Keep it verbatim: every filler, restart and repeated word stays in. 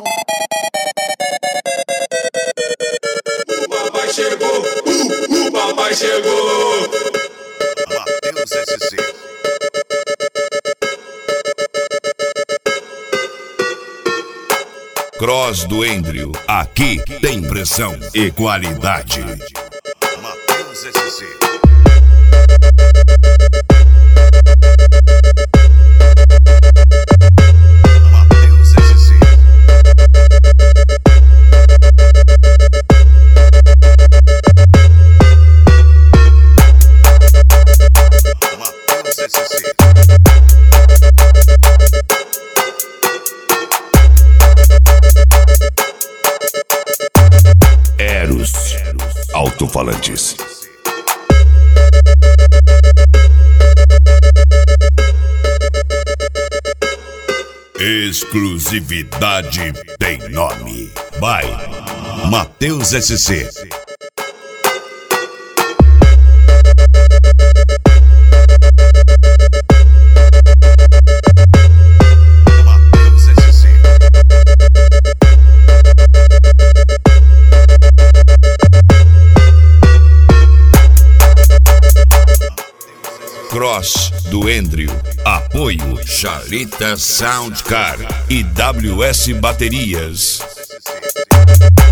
O papai chegou, uh, o papai chegou. Matheus S C. Cross do Endrio, aqui tem pressão e qualidade. Matheus S C. Matheus S C. Matheus S C. Eros Alto-Falantes. Exclusividade tem nome. By Matheus S C. Matheus S C. Cross do Endrio. Apoio Chalita Soundcar e W S Baterias.